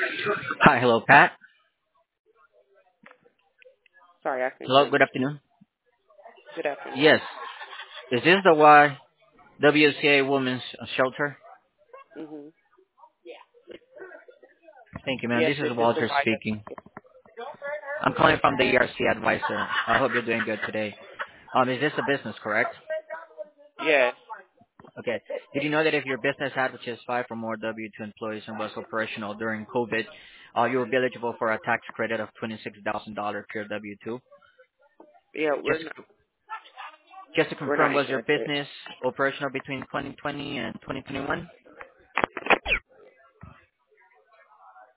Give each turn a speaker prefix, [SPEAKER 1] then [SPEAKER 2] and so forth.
[SPEAKER 1] Hi. Hello, Pat.
[SPEAKER 2] Sorry, I couldn't
[SPEAKER 1] Hello,
[SPEAKER 2] hear
[SPEAKER 1] good
[SPEAKER 2] you.
[SPEAKER 1] afternoon.
[SPEAKER 2] Good afternoon.
[SPEAKER 1] Yes. Is this the YWCA Women's Shelter?
[SPEAKER 2] Mhm.
[SPEAKER 1] Thank you, ma'am.
[SPEAKER 2] Yes,
[SPEAKER 1] This is
[SPEAKER 2] this is the
[SPEAKER 1] Walter
[SPEAKER 2] YW.
[SPEAKER 1] speaking. I'm calling from the ERC Advisor. I hope you're doing good today. Is this a business, correct?
[SPEAKER 2] Yes.
[SPEAKER 1] Okay. Did you know that if your business had which is 5 or more W-2 employees and was operational during COVID, you will be eligible for a tax credit of $26,000 per W-2?
[SPEAKER 2] Yeah,
[SPEAKER 1] Just just to
[SPEAKER 2] we're
[SPEAKER 1] confirm,
[SPEAKER 2] not
[SPEAKER 1] was your
[SPEAKER 2] interested.
[SPEAKER 1] business operational between 2020 and 2021?